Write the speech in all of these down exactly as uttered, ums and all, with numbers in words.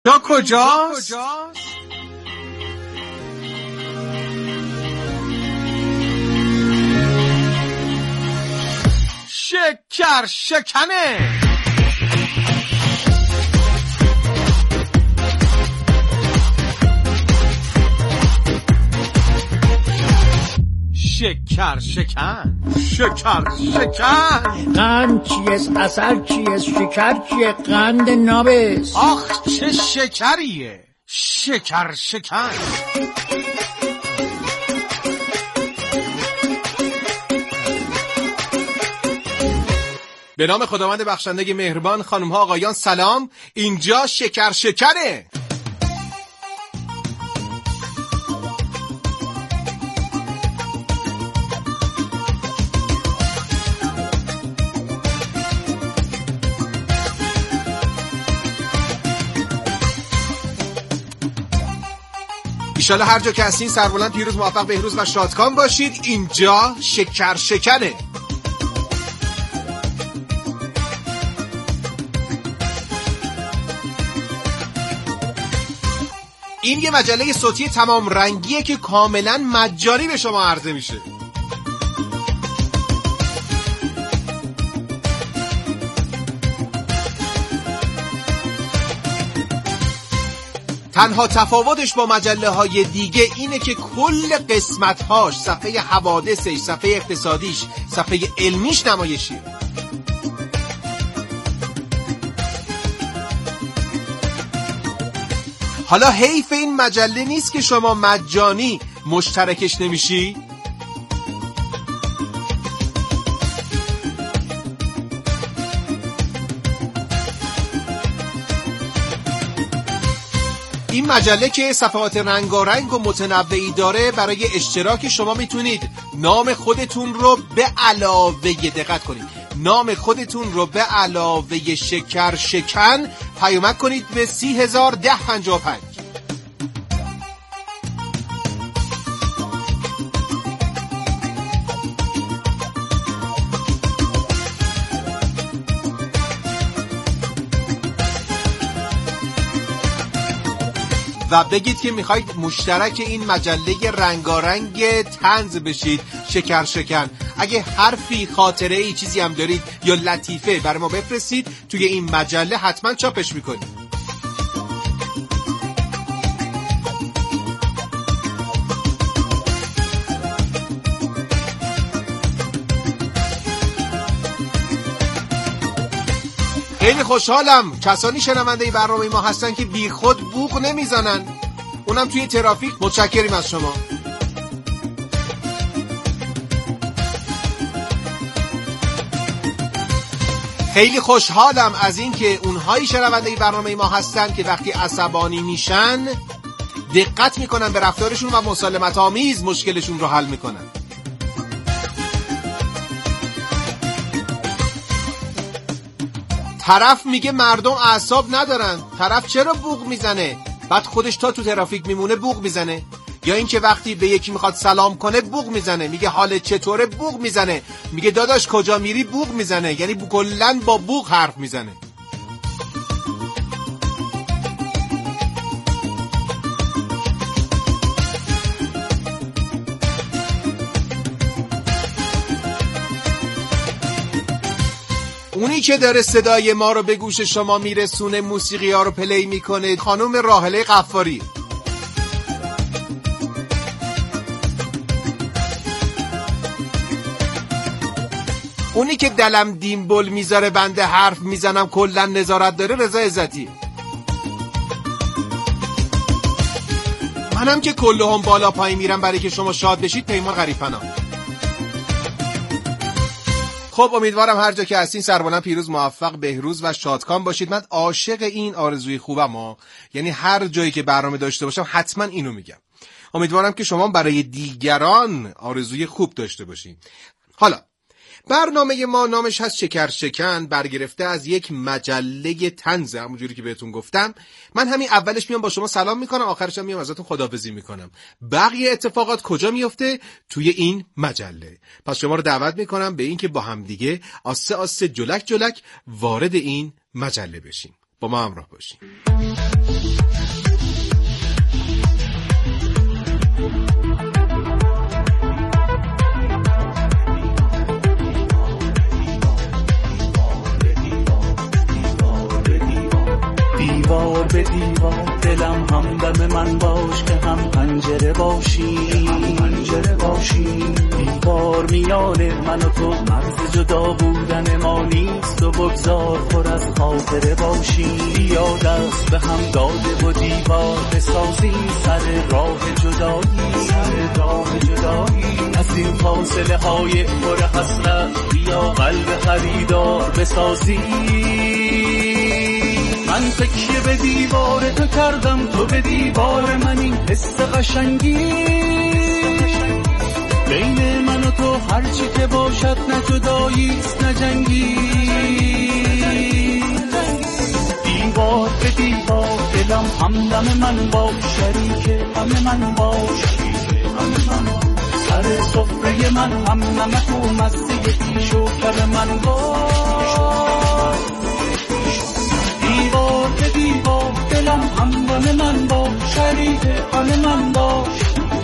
یا کجاست؟ شکر شکنه. شکر شکن، شکر شکن. قند چیست؟ عسل چیست؟ شکر چیه؟ قند نابست. آخ چه شکریه. شکر شکن. به نام خداوند بخشنده مهربان. خانم ها آقایان سلام، اینجا شکر شکنه. ایشالا هر جا که هستین سربلند پیروز موفق بهروز و شادکام باشید. اینجا شکر شکنه. این یه مجله صوتی تمام رنگیه که کاملا مجانی به شما عرضه میشه. تنها تفاوتش با مجله های دیگه اینه که کل قسمت هاش، صفحه حوادثش، صفحه اقتصادیش، صفحه علمیش نمایشیه. حالا حیف این مجله نیست که شما مجانی مشترکش نمیشی؟ این مجله که صفحات رنگارنگ و متنوعی داره، برای اشتراک شما میتونید نام خودتون رو به علاوه دقت کنید نام خودتون رو به علاوه شکر شکن پیامک کنید به سی هزار ده پنجاه و پنج. و بگید که میخواید مشترک این مجله رنگارنگ طنز بشید، شکر شکن. اگه حرفی، خاطره ای، چیزی هم دارید یا لطیفه برای ما بفرستید، توی این مجله حتما چاپش میکنید. خیلی خوشحالم کسانی شنونده این برنامه ما هستن که بی خود بوق نمیزنن، اونم توی ترافیک. متشکریم از شما. خیلی خوشحالم از این که اونهایی شنونده این برنامه ما هستن که وقتی عصبانی میشن دقت میکنن به رفتارشون و مسالمت آمیز مشکلشون رو حل میکنن. طرف میگه مردم اعصاب ندارن، طرف چرا بوق میزنه؟ بعد خودش تا تو ترافیک میمونه بوق میزنه. یا این که وقتی به یکی میخواد سلام کنه بوق میزنه، میگه حالت چطوره؟ بوق میزنه. میگه داداش کجا میری؟ بوق میزنه. یعنی کلاً با بوق حرف میزنه. اونی که داره صدای ما رو به گوش شما میرسونه، موسیقی ها رو پلی میکنه، خانم راحله غفاری. اونی که دلم دیمبل میذاره بنده حرف میزنم کلا نظارت داره، رضا عزتی. منم که کلهم بالا پایین میرم برای که شما شاد بشید، پیمان غریب‌پناه. خب امیدوارم هر جا که هستین سربلند پیروز موفق بهروز و شادکام باشید. من عاشق این آرزوی خوبم ها. یعنی هر جایی که برنامه داشته باشم حتما اینو میگم. امیدوارم که شما برای دیگران آرزوی خوب داشته باشین. حالا برنامه ما نامش هست شکر شکن، برگرفته از یک مجله طنز، همونجوری که بهتون گفتم. من همین اولش میام با شما سلام میکنم، آخرش هم میام ازتون خداحافظی میکنم. بقیه اتفاقات کجا میفته؟ توی این مجله. پس شما رو دعوت میکنم به این که با هم دیگه آسته آسته جلک جلک وارد این مجله بشیم. با ما همراه باشین. دیوار به دیوار دلم همدم من باش که هم پنجره باشی هم پنجره باشی دیوار میان من و تو مرز جدا بودن ما نیست و بگذار پر از خاطره باشی یا دست به هم داده و دیوار بسازی سر راه جدایی سر راه جدایی از این فاصله های پر حسرت بیا قلب خریدار بسازی من فکر به دیوار تو کردم تو به دیوار من این حس قشنگی بین من و تو هرچی که باشد نه جداییست نه جنگی دیوار به دیوار دلم همدم من باش شریک غم من باش سر سفره من هم نمک و مزه پیش و کم من باش دیوار به دیوار دلم همدم من باش شریک غم من باش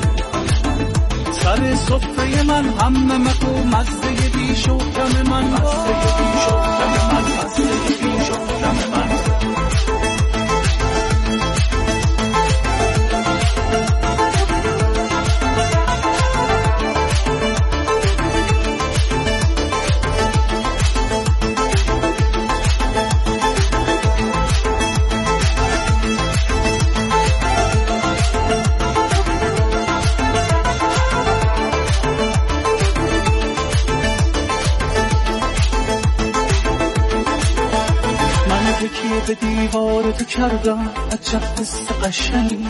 سر سفره من هم نمک و مزه بیش و کم من مزه بیش و کم من مزه بیش و کم من به دیوار تو کردم عجب حس قشنگی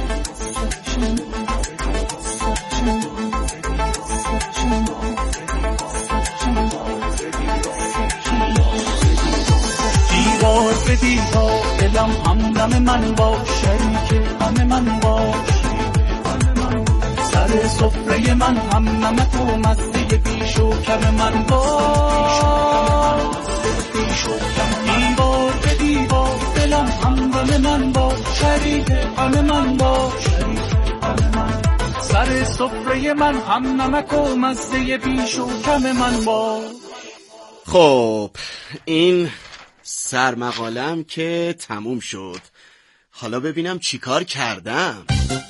دیوار به دیوار دلم همدم من باش شریک غم من باش سر سفره من هم نمک و مزه بیش و کم من باش دیوار به دیوار دلم همدم من باش شریک غم من باش سر سفره من هم نمک و مزه بیش و کم من باش. خب این سرمقالم که تموم شد، حالا ببینم چیکار کردم.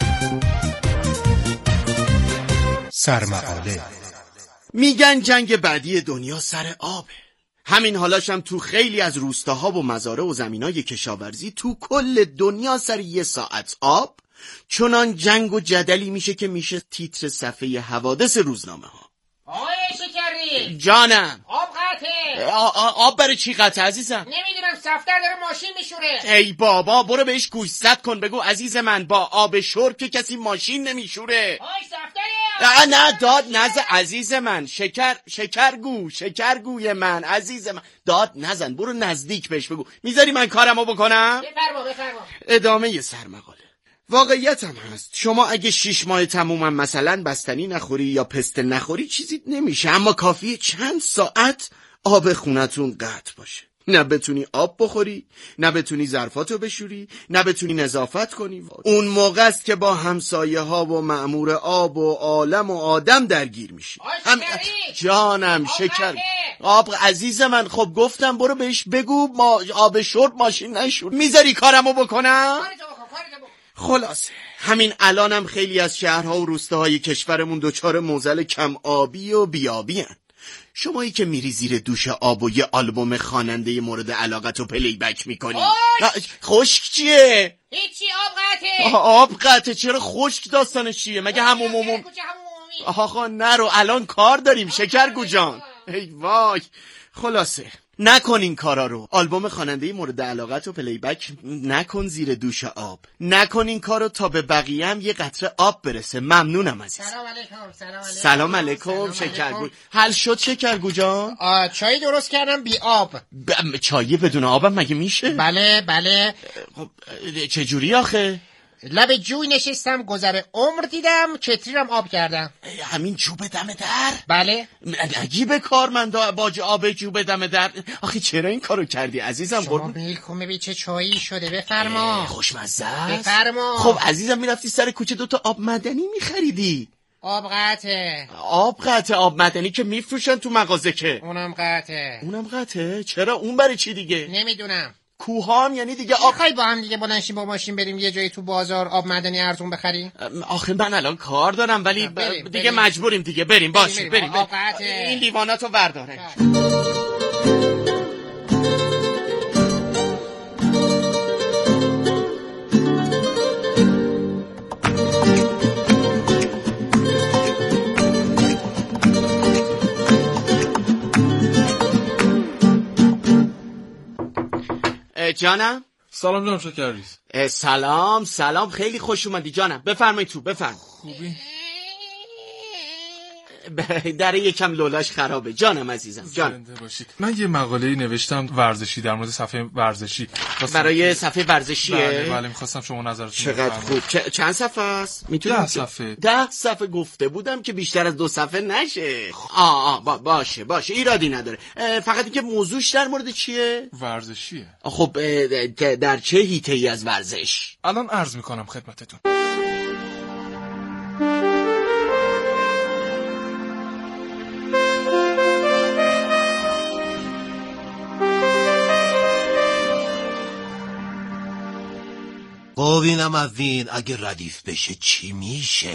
سرمقاله. میگن جنگ بعدی دنیا سر آبه. همین حالاشم تو خیلی از روستاها و مزارع و زمینای کشاورزی تو کل دنیا سر یه ساعت آب چنان جنگ و جدلی میشه که میشه تیتر صفحه حوادث روزنامه ها. آقای شکری جانم. آب قطعه. آب برای چی قطعه عزیزم؟ نمیدونم صفدر داره ماشین میشوره. ای بابا برو بهش گوشزد کن، بگو عزیز من با آب شرب که کسی ماشین نمیشوره. آی صفدره. نه داد نزن عزیز من، شکر شکرگو شکرگوی من عزیز من، داد نزن، برو نزدیک بهش بگو. میذاری من کارمو بکنم؟ بفرما بفرما. ادامه سرمقاله. واقعیت هم هست شما اگه شیش ماه تمومم مثلا بستنی نخوری یا پسته نخوری چیزی نمیشه، اما کافیه چند ساعت آب خونتون قطع باشه، نه بتونی آب بخوری، نه بتونی ظرفاتو بشوری، نه بتونی نظافت کنی. اون موقع است که با همسایه ها و مأمور آب و عالم و آدم درگیر میشی. هم... جانم شکر آب عزیز من. خب گفتم برو بهش بگو ما آب شرب ماشین نشور. میذاری کارمو بکنم؟ خلاصه همین الانم خیلی از شهرها و روستاهای کشورمون دچار معضل کم آبی و بیابی هن. شمایی که میری زیر دوش آب و یه آلبوم خواننده مورد علاقت رو پلی بک میکنی. خشک چیه؟ هیچی آب قطعه. آب قطعه چرا خشک داستانش چیه؟ مگه همون عمومی؟ آخا نرو الان کار داریم شکرگو جان. ای وای. خلاصه نکن این کارا رو. آلبوم خواننده مورد علاقت رو پلی بک نکن زیر دوش آب. نکن این کارو تا به بقیه هم یه قطره آب برسه. ممنونم عزیز. سلام علیکم. سلام علیکم. سلام علیکم شکرگو. حل شد شکرگو جان؟ چای درست کردم بی آب. ب... چای بدون آبم مگه میشه؟ بله بله. خب چجوری آخه؟ لب جوی نشستم، گذر عمر دیدم، کتریرم آب کردم. همین جوب دم در؟ بله. عجیب کارمندا باج آب جوب دم در. آخه چرا این کارو کردی عزیزم؟ شما میل کن ببین چه چایی شده. بفرما. خوشمزه است. بفرما. خب عزیزم میرفتی سر کوچه دوتا آب معدنی میخریدی. آب قطعه. آب قطعه؟ آب معدنی که میفروشن تو مغازه که. اونم قطعه. اونم قطعه؟ چرا؟ اون برای چی دیگه؟ نمیدونم. کوها هم یعنی دیگه آب. میخوای با هم دیگه بلنشیم با ماشین بریم یه جایی تو بازار آب معدنی ارزون بخریم؟ آخه من الان کار دارم ولی بریم، دیگه بریم. مجبوریم دیگه بریم. باشه بریم, بریم. آب قطعه. این لیواناتو برداره. جانم؟ سلام جانم شکریز. سلام سلام خیلی خوش اومدی جانم. بفرمایید تو بفرم. خوبی؟ در یکم لولاش خرابه جانم عزیزم. جان من یه مقاله نوشتم ورزشی در مورد صفحه ورزشی. برای صفحه ورزشیه؟ بله بله میخواستم شما نظرتون. چقدر خوب. چ... چند صفحه است؟ میتونم ده صفحه. ده صفحه گفته بودم که بیشتر از دو صفحه نشه. آه آه با باشه باشه ایرادی نداره. فقط اینکه موضوعش در مورد چیه؟ ورزشیه. خب در چه حیطه‌ای از ورزش؟ الان عرض میکنم خدمتتون. خب اینم از این اگه ردیف بشه چی میشه؟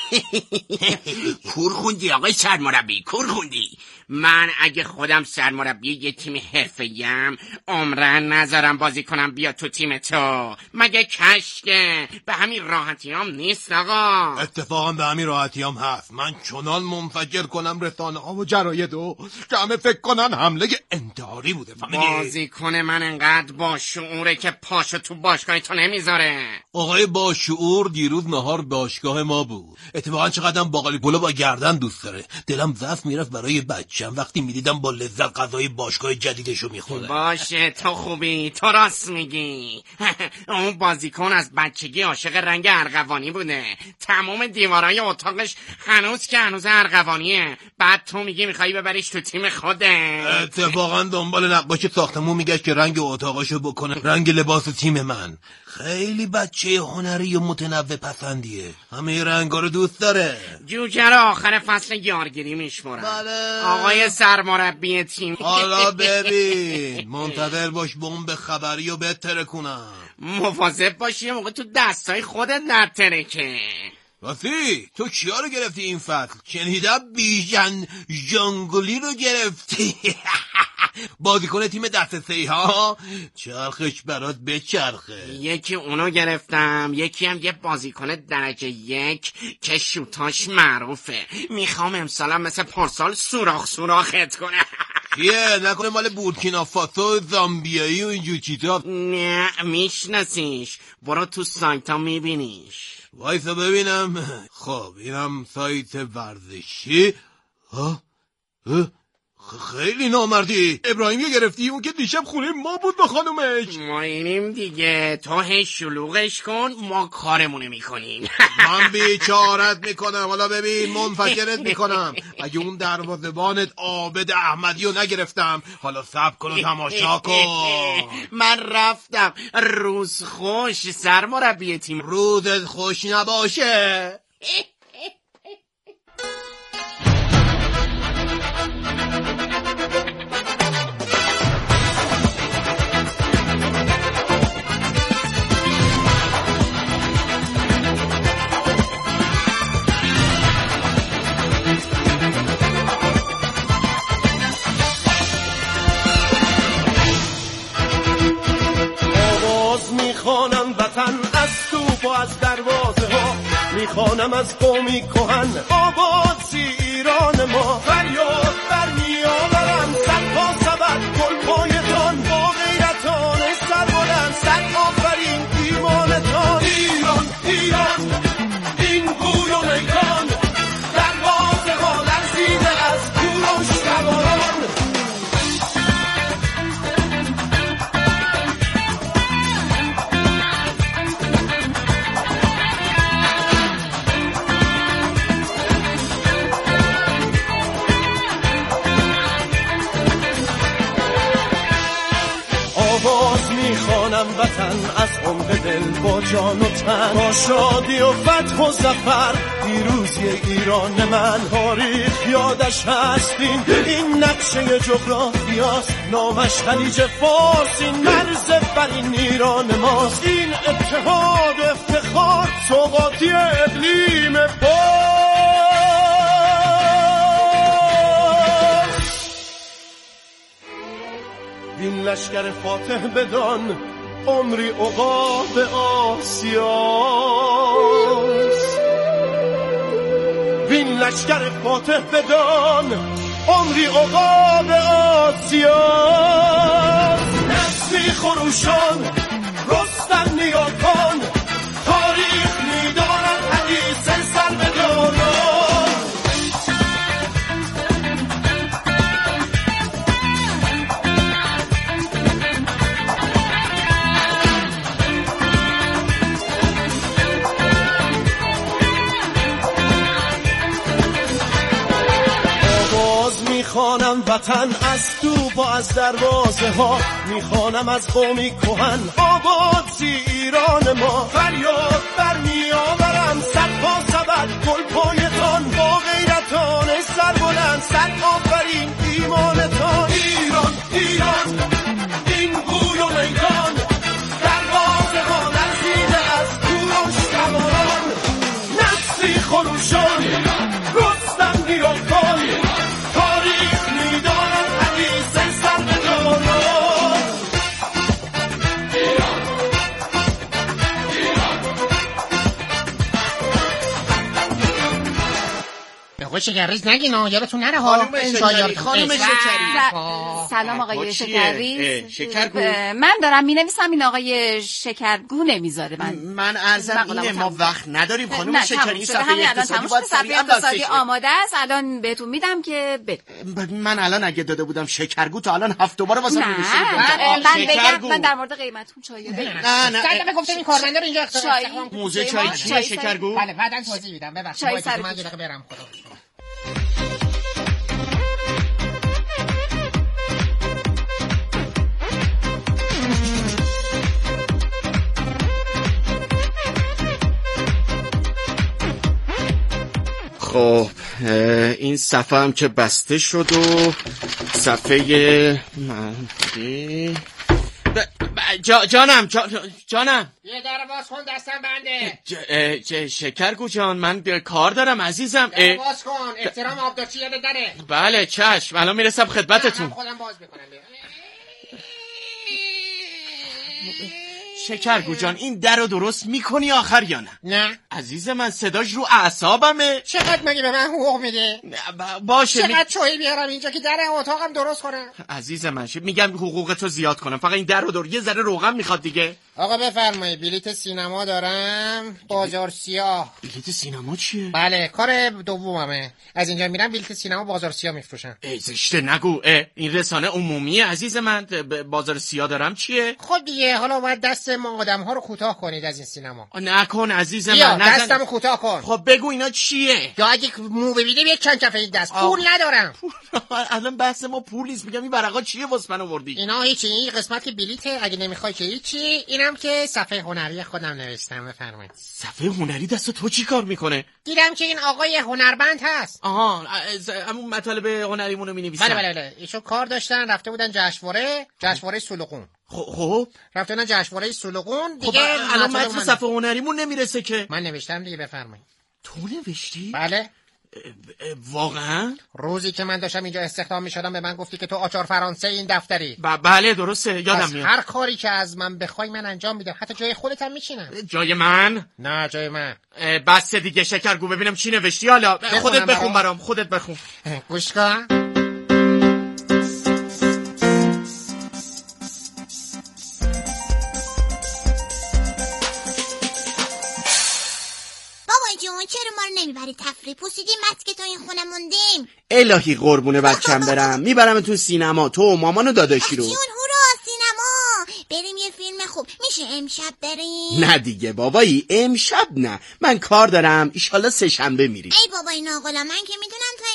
کور خوندی آقای سرمربی، کور خوندی. من اگه خودم سرمربی یه تیم حرفه‌ایم عمرن نذارم بازی کنم بیا تو تیم تو. مگه کشته؟ به همین راحتی هم نیست آقا. اتفاقا به همین راحتی هم هست. من چنان منفجر کنم رسانه ها و جراید و که همه فکر کنن حمله انتحاری بوده. بازی کنه من انقدر با شعوره که پاشو تو باشگاه تو نمیذاره. آقای با شعور دیروز نهار باشگاه ما بود. اتفاقا چقدرم باقالی پلو با گردن دوست داره. دلم ضعف میرفت برای بچم وقتی میدیدم با لذت غذای باشگاه جدیدشو میخوره. باشه تو خوبی، تو راست میگی. اون بازیکن از بچگی عاشق رنگ ارغوانی بوده. تمام دیوارای اتاقش هنوز که هنوز ارغوانیه. بعد تو میگی میخوای ببریش تو تیم خوده. اتفاقا دنبال نقاش ساختمون میگشت که رنگ اتاقاشو بکنه رنگ لباس تیم من. خیلی بچه هنری و متنوع پسندیه. همه رنگا رو دوست داره. جوجه رو آخر فصل یارگیری میشمورن. بله. آقای سرمربی تیم. حالا ببین منتظر باش بمب خبری رو بهتره کنم. مواظب باشی یه موقع تو دستای خودت نترکه. راستی تو کیا رو گرفتی این فصل؟ شنیدم بیژن جنگلی رو گرفتی. بازیکن تیم دست سه‌ای ها چرخش برات بچرخه. یکی اونو گرفتم، یکی هم یه بازیکن درجه یک که شوتاش معروفه. میخوام امسالم مثل پارسال سوراخ سوراخت کنه. کیه؟ نکنه مال بورکینافاسو زامبیایی و اینجور چیزا؟ نه میشناسیش، برو تو سایت ها میبینیش. وایسا ببینم. خب اینم سایت ورزشی. ها؟ ها؟ خیلی نامردی. ابراهیمی گرفتی اون که دیشب خونه ما بود با خانومش. ما اینیم دیگه، تو هی شلوغش کن ما کارمونه میکنیم. من بیچارت میکنم. حالا ببین منفجرت میکنم. اگه اون دروازه‌بانت عابد احمدی رو نگرفتم حالا صبر کن و تماشا کن. من رفتم. روز خوش سرمربی تیم. روزت خوش نباشه. میخوانم وطن از توپ و از دروازه ها، میخوانم از قومی کهن آبادی ایران ما. فریاد بر میآورم صد پا سبد گلپایتان، با غیرتان سر بلند صد آفرین ایمانتان. ایران ایران این گوی و میدان، دروازه ها لرزیده از کوروش سواران. جان و تن، با شادی و فتح و ظفر پیروزی ایران من. تاریخ یادش هستین این نقشه جغرافیاست، نامش خلیج فارس، این مرز بر این ایران ماست. این اتحاد افتخار سوقاتی اقلیم پاس. این لشکر فاتح بدان عمری عقاب آسیاست. این لشکر فاتح بدان عمری عقاب آسیاست. نسلی خروشان رستم نیاکان، تاریخ میدانم حدیث سر به داران. میخوانم وطن از تو و از دروازه ها، میخوانم از قومی کهن آباد زی ایران ما. فریاد بر میآورم صد پا سبد گل پایتان، با غیرتان سر بلند صد آفرین ایمانتان. ایران ایران این گوی و میدان، دروازه ها لرزیده از کوروش سواران. نسلی خروشان رستم نیاکان، آقای شکرریز نگین ها، یادتون نره ها. خانم شکری، خانم شکری. سلام آقای شکرریز. شکرگو. من دارم می نویسم، این آقای شکرگو نمیذاره. من من عرضم اینه ما وقت نداریم خانم شکری. این صفحه اقتصادی باید صفحه اقتصادی آماده است، الان بهتون میدم که بد. من الان اگه داده بودم شکرگو تا الان هفت دوباره واسه من نوشته بودم. من بگم من در مورد قیمتون چای نه نه نه گفتم این کارمندا رو اینجا اختیار موزه چای چیه شکرگو؟ بله بعداً توضیح میدم. ببخشید من یه دقیقه برم. خدا خب این صفحه هم که بسته شد و صفحه منفی جا جانم جا جانم یه در باز کن، دستم بنده. ج... شکرگو جان من کار دارم عزیزم. در باز کن، احترام آبدارچی یاد داره. بله چشم، الان میرسم خدمتتون. خودم باز میکنم. شکرگو جان این در رو درست میکنی آخر یا نه؟ نه عزیز من صداش رو اعصابمه. چقدر مگه به من حقوق میده؟ باشه چقدر چویی بیارم اینجا که در اتاقم درست کنم؟ عزیز من میگم حقوق تو زیاد کنم، فقط این در رو دور یه ذره روغن میخواد دیگه. آقا بفرمایید، بلیت سینما دارم، بازار سیاه. بلیت سینما چیه؟ بله کار دوممه، از اینجا میرم بلیت سینما بازار سیاه میفروشم. ای زشته نگو، این رسانه عمومیه عزیز من. بازار سیاه دارم چیه؟ خب دیگه حالا باید دست ما آدم ها رو کوتاه کنید از این سینما. نکن عزیز من، نزن دستمو کوتاه کن. خب بگو اینا چیه؟ یا اگه مو ببینیم یک چند کفه این دست آه. پول ندارم. الان بحث ما پول نیست، میگم این ورقا چیه واسه من آوردی؟ اینا هیچی، این قسمت که بلیته، اگه نمیخوای که هیچی. اینم که صفحه هنری خودم نوشتم، بفرمایید. صفحه هنری دست تو چی کار میکنه؟ دیدم که این آقای هنرمند هست. آها همون مطالب هنریمونو مینویسن. بله بله بله ایشون کار داشتن، رفته بودن جشنواره جشنواره سولقون. خب رفته بودن جشنواره سولقون دیگه. خب الان متن صفحه هنریمون نمیرسه که. من نوشتم دیگه، بفرمایید. تو نوشتی؟ بله. واقعا؟ روزی که من داشتم اینجا استخدام میشدم به من گفتی که تو آچار فرانسه این دفتری. ب- بله درسته، یادم میاد. هر کاری که از من بخوای من انجام میدم، حتی جای خودت هم میشینم. جای من؟ نه جای من. بس دیگه شکرگو، ببینم چی نوشتی حالا. خودت بخون برام، خودت بخون. گوش کن. چرا ما رو نمیبری تفریح؟ پوسیدیم مست که تو این خونه موندیم. الهی قربونه بچم برم، میبرمتون سینما، تو و مامان و داداشی رو. جون هورا سینما، بریم یه فیلم خوب. میشه امشب بریم؟ نه دیگه بابایی، امشب نه، من کار دارم، ایشالله سه شنبه میریم. ای بابا این آقلا، من که میدونم تو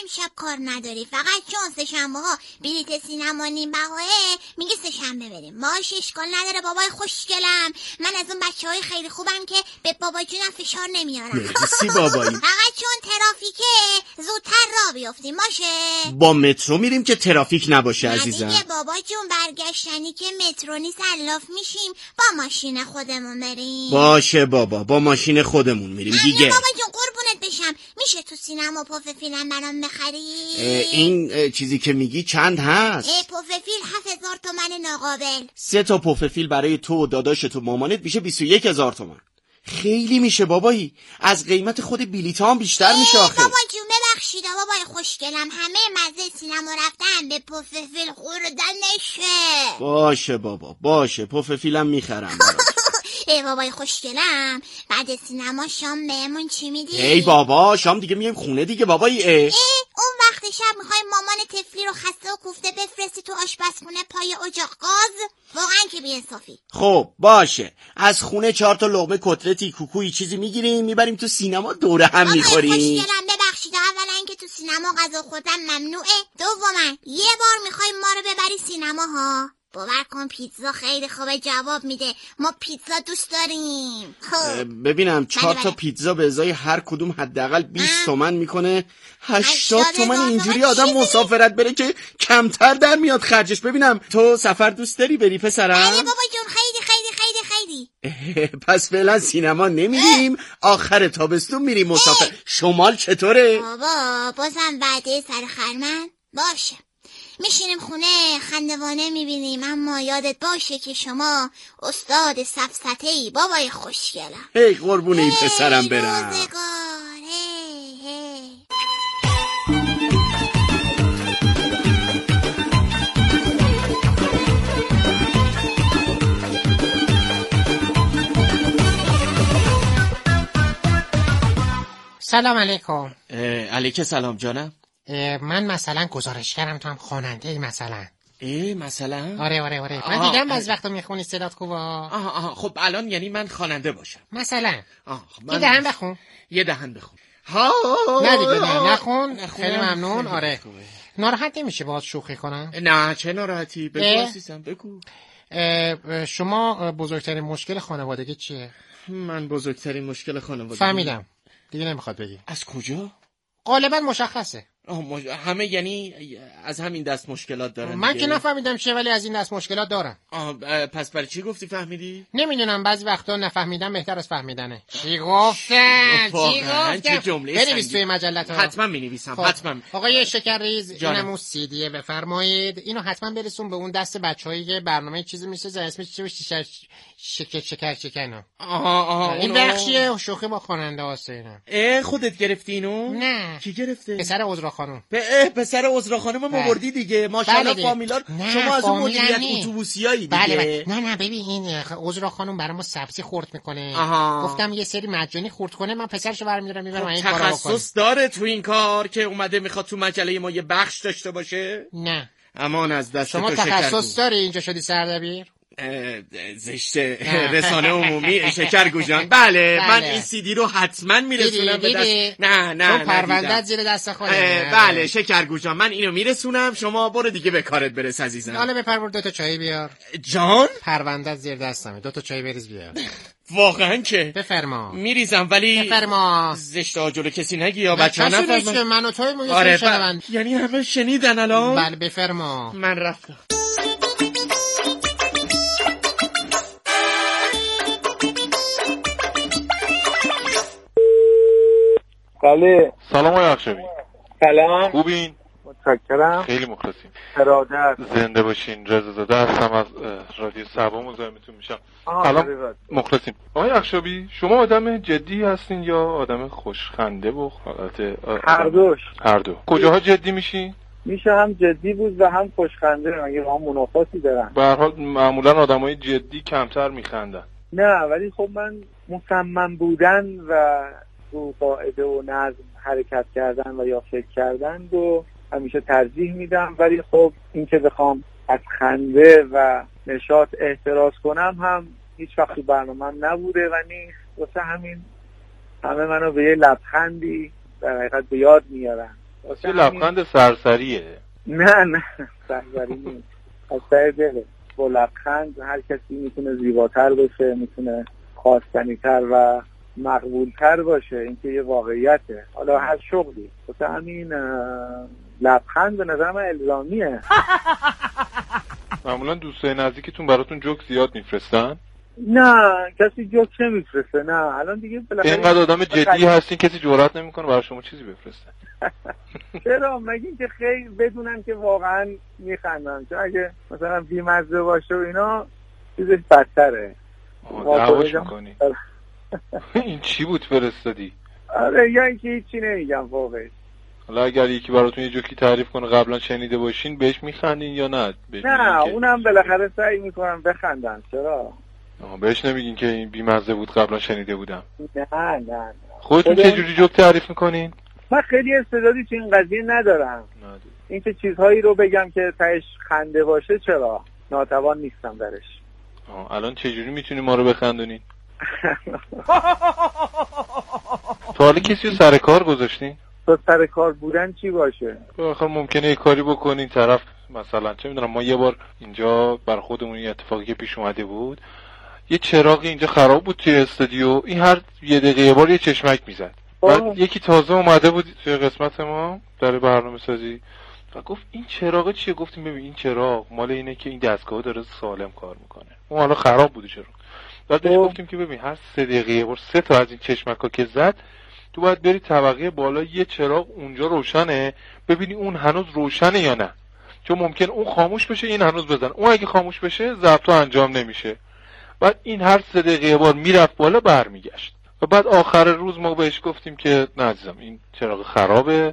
امشب کار نداری، فقط چون سه شنبه ها بلیت سینما نیم بهاه میگی سه شنبه بریم. باشه اشکال نداره بابای خوشگلم، من از اون بچهای خیلی خوبم که به بابا جونم فشار نمیارم. مرسی بابایی. فقط چون ترافیکه زودتر راه بیافتیم. باشه با مترو میریم که ترافیک نباشه عزیزم. دیگه بابا جون برگشتنی که مترو نیست الاف میشیم، با ماشین خودمون بریم. باشه بابا با ماشین خودمون میریم دیگه. بابا جون قربونت بشم، میشه تو سینما پف فیلم برام بخری؟ این اه، چیزی که میگی چند هست؟ پف فیل هفت هزار تومن ناقابل. سه تا پف فیل برای تو و داداشت و مامانت میشه بیست و یک هزار تومن. خیلی میشه بابایی، از قیمت خود بلیط هم بیشتر میشه آخه. بابا جون ببخشید بابای خوشگلم، همه مزه سینما رفتن به پف فیل خوردن نشه. باشه بابا باشه، پف فیلم میخرم برات. ای بابای خوشگلم، بعد سینما شام بهمون چی میدی؟ ای بابا شام دیگه میایم خونه دیگه بابایی. اه. ای اون وقت شب میخوای مامان تفلی رو خسته و کوفته بفرستی تو آشپزخونه پای اجاق گاز؟ واقعا که بی‌انصافی. خب باشه، از خونه چهار تا لقمه کتلتی کوکویی چیزی میگیریم میبریم تو سینما دوره هم میخوریم. آقای خوشگلم ببخشید، اولا که تو سینما غذا خوردن ممنوعه، دوما یه بار میخوای ما رو ببری سینما ها. باور کن پیتزا خیلی خوبه جواب میده، ما پیتزا دوست داریم. ببینم چهار تا پیتزا به ازای هر کدوم حداقل بیست تومن میکنه. هشتاد تومن اینجوری آدم مسافرت بره که کمتر در میاد خرجش. ببینم تو سفر دوست داری بری پسرم؟ آره بابا جون خیلی خیلی خیلی خیلی. پس فعلا سینما نمیریم، آخر تابستون میریم مسافر. شمال چطوره؟ بابا بازم بعده سر خرمن باشه، میشینیم خونه خندوانه میبینیم، اما یادت باشه که شما استاد سفسطه‌ای بابای خوشگلم. هی قربونه ای پسرم برم. روزگار هی هی. سلام علیکم. علیک سلام جانم. من مثلا گزارشگرم، تو هم خواننده ای مثلا. ای مثلا؟ آره آره آره من دیدم بعضی وقتا میخونی صدات خوبه. آها آها خب الان یعنی من خواننده باشم مثلا. آها من... یه دهن بخون. یه دهن بخون. ها نه دیگه نه نخون. خیلی ممنون. آره ناراحت نمیشه باهات شوخی کنم؟ نه چه ناراحتی، بگو عزیزم بگو. شما بزرگترین مشکل خانوادگی چیه؟ من بزرگترین مشکل خانوادگی فهمیدم دیگه نمیخواد بگی. از کجا؟ غالبا مشخصه. مش... همه یعنی از همین دست مشکلات دارن. من دیگه. که نفهمیدم چیه ولی از این دست مشکلات دارن. آه پس برای چی گفتی فهمیدی؟ نمیدونم، بعضی وقتا نفهمیدم بهتر از فهمیدنه. چی گفتن؟ چی گفتن؟ بنویس توی مجلات ها. حتما می‌نویسم حتما. آقای شکرریز اینم اون سی دیه بفرمایید، اینو حتما برسون به اون دست بچه‌ای که برنامه چیزی میسازه اسمش چی شکر شکر شکر شکر. آها آها این بخشیه شوخی با خواننده واسه اینا. اه خودت گرفتی اینو؟ نه. کی گرفته؟ پسر عذرا خانم. به پسر عذرا خانم ما بردی دیگه. ماشاءالله فامیلار. شما از اون مدیریت اتوبوسیایی دیگه. بله بله. نه نه ببین این عذرا خانم برام سبزی خورد میکنه. گفتم یه سری مجانی خورد کنه، من پسرشو برمی‌دارم میبرم این کارو بکنه. تخصص داره تو این کار که اومده میخواد تو مجله ما یه بخش داشته باشه؟ نه. امان از دست شما تو تخصص داری اینجا شدی سردبیر؟ زشته رسانه عمومی شکرگو جان. بله من این سی دی رو حتما میرسونم به دست. نه نه تو پرونده‌ات زیر دست خودت. بله شکرگو جان من اینو میرسونم، شما برو دیگه به کارت برس عزیزم. حالا بپر دو تا چای بیار. جان پرونده‌ات زیر دستمه، دو تا چای بریز بیار. واقعا که بفرما. میریزم ولی بفرما. زشته جلو کسی نگی یا بچه‌ها نفهمن. من و توی مویش آره شنون. یعنی همه شنیدن الان؟ بله بفرما. من رفتم. بله. سلام آقای اخشبی. سلام. خوبین؟ متشکرم. خیلی مخلصیم. ارادت. زنده باشین. رضا زاده هستم از رادیو سبا مزاحمتون میشم. سلام. مخلصیم. آقای اخشبی شما آدم جدی هستین یا آدم خوشخنده و حالت هر دوش؟ هر دو. کجاها جدی میشین؟ میشه هم جدی بود و هم خوشخنده، مگه هم منافاتی دارن. به هر حال معمولا آدمای جدی کمتر میخندن. نه ولی خب من مصمم بودن و رو قاعده و نظم حرکت کردن و یا فکر کردن رو همیشه ترجیح میدم، ولی خب این که بخوام از خنده و نشاط احتراز کنم هم هیچ وقت تو برنامه‌ام نبوده و نیست، واسه همین همه منو به یه لبخندی در حقیقت به یاد میارن یه لبخند سرسریه. نه نه سرسری نیست، از ته دله. با لبخند هر کسی میتونه زیباتر باشه، میتونه خواستنی‌تر و مقبولتر باشه. این که یه واقعیته، حالا هر شغلی. واسه همین لبخند به نظر من الزامیه. معمولا دوستای نزدیکتون براتون جوک زیاد میفرستن؟ نه کسی جوک نمیفرسته. نه الان دیگه بالاخره اینقدر آدم جدی هستین کسی جرئت نمیکنه برای شما چیزی بفرسته. چرا؟ مگه اینکه خیلی بدونن که واقعا میخندن، چون اگه مثلا بی‌مزه باشه و اینا چیزش بدتره. دعواش میکنی. این چی بود فرستادی؟ آره یا اینکه هیچی نمیگم فوقش. حالا اگر یکی براتون یه جوکی تعریف کنه قبلا شنیده باشین بهش میخندین یا نه؟ نه اونم بالاخره سعی میکنم بخندن. چرا؟ بهش نمیگین که این بی‌مزه بود قبلا شنیده بودم؟ نه نه نه. خودتون چه جوری جوک تعریف میکنین؟ من خیلی استعدادی تو این قضیه ندارم. این که چیزهایی رو بگم که تهش خنده باشه چرا؟ ناتوان نیستم درش. آه الان چه جوری میتونی ما رو بخندونین؟ تو حالا کسی رو سر کار گذاشتین؟ تو سر کار بودن چی باشه؟ آخر ممکنه یه کاری بکنین طرف مثلا چه میدونم، ما یه بار اینجا بر خودمون یه اتفاقی که پیش اومده بود، یه چراغی اینجا خراب بود توی استودیو، این هر یه دقیقه یه بار یه چشمک میزد. بعد یکی تازه اومده بود توی قسمت ما در برنامه سازی و گفت این چراغ چیه؟ گفتیم ببین این چراغ مال اینه که این دستگاه داره سالم کار میکنه. اون حالا خراب بود چراغ. بعد بهش گفتیم که ببین هر سه دقیقه یه بار سه تا از این چشمکا که زد تو باید بری طبقه بالا، یه چراغ اونجا روشنه، ببینی اون هنوز روشنه یا نه، چون ممکن اون خاموش بشه این هنوز بزن، اون اگه خاموش بشه ضبط انجام نمیشه. بعد این هر سه دقیقه یه بار میرفت بالا برمیگشت و بعد آخر روز ما بهش گفتیم که نه عزیزم این چراغ خرابه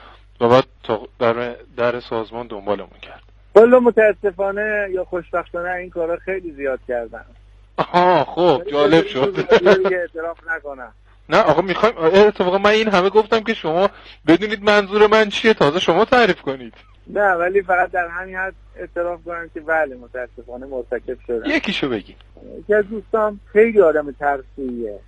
و بعد تا در, در سازمان دنبالمون کرد. والا متاسفانه یا خوشبختانه این کارا خیلی زیاد کردن. آها خب جالب شد. اعتراف نکنم. نه آقا میخوایم اتفاقا من این همه گفتم که شما بدونید منظور من چیه، تازه شما تعریف کنید. نه ولی فقط در همین حد اعتراف کنم که بله متاسفانه مرتکب شدم. یکیشو بگی. یکی از دوستان خیلی آدم ترسویه،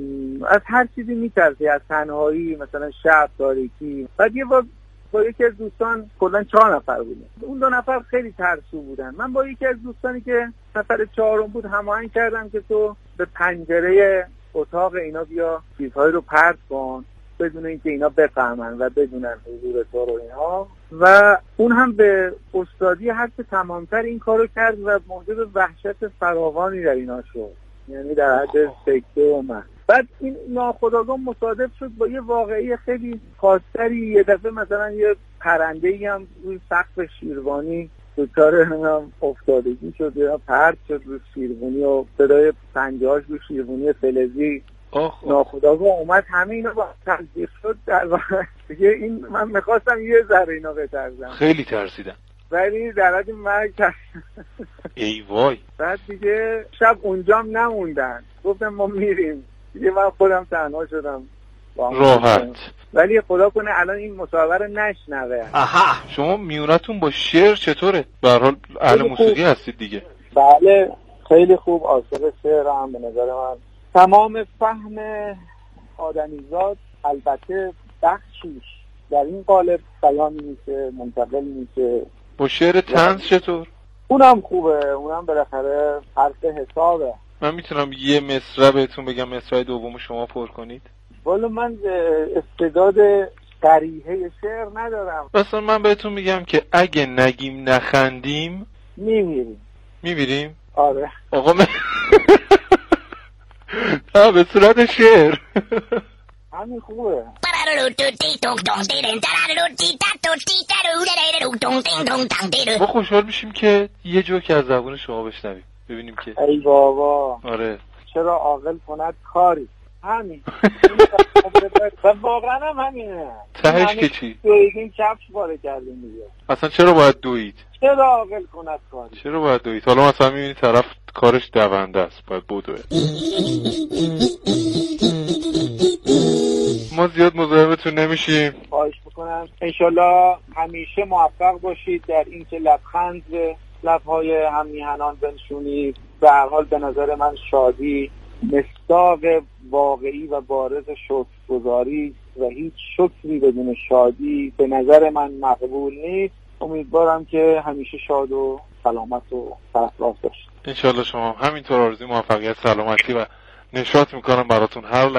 از هر چیزی میترسه، از تنهایی، مثلا شب، تاریکی. بعد یه بار با یکی از دوستان کلا چهار نفر بودیم، اون دو نفر خیلی ترسو بودن. من با یکی از دوستانی که نفر چهارم بود هماهنگ کردم که تو به پنجره اتاق اینا بیا چیزهایی رو پرت کن بدون اینکه اینا بفهمن و بدونن حضور تو رو اینها، و اون هم به استادی حد تمامتر این کارو کرد و موجب وحشت فراوانی در اینا شد، یعنی در حد سکته و من. بعد این ناخودآگاه مصادف شد با یه واقعی خیلی خاصی. یه دفعه مثلا یه پرنده‌ای هم روی سقف شیروانی دچار هم افتادگی شد یا پرت شد روی شیروانی و صدای پنجه‌هاش روی شیروانی فلزی ناخودآگاه اومد، همه اینا با تلفیق شد. در واقع دیگه این من میخواستم یه ذره اینا بترسم، خیلی ترسیدم ولی در حد مرگ ای وای. بعد دیگه شب اونجام نموندن، گفتم ما میریم دیگه. من خودم تنها شدم راحت، ولی خدا کنه الان این مصاحبه رو نشنوه. آها شما میونتون با شعر چطوره؟ به هر حال اهل موسیقی هستید دیگه. بله خیلی خوب، عاشق شعر هم به نظر من. تمام فهم آدمیزاد البته بخشیش در این قالب بیان میشه، منتقل میشه. با شعر طنز چطور؟ اونم خوبه، اونم بالاخره حرف حسابه. من میتونم یه مصرع بهتون بگم، مصرع دومو شما پر کنید؟ والا من استعداد قریحه شعر ندارم. مثلا من بهتون میگم که اگه نگیم نخندیم میمیریم. میمیریم؟ آره آقا من نه به صورت شعر همین خوبه. ما خوشحال میشیم که یه جوک از زبون شما بشنویم ببینیم که ای بابا. آره چرا عاقل کند کاری همین. و واقعا هم همینه. تهش که چی؟ دویدین کفش باره کردیم دیگه. اصلا چرا باید دوید؟ چرا عاقل کند کاری؟ چرا باید دوید؟ حالا مثلا میبینی طرف کارش دونده است باید بدوه. ما زیاد مزاحمتون نمیشیم. خواهش میکنم. انشالله همیشه موفق باشید در این که لبخند به لبهای هم میهنان بنشونید. به هر حال به نظر من شادی مصداق واقعی و بارز شکرگزاری و هیچ شکری بدون شادی به نظر من مقبول نیست. امیدوارم که همیشه شاد و سلامت و سرفراز باشید. انشالله شما همینطور. آرزوی موفقیت، سلامتی و نشاط میکنم براتون هر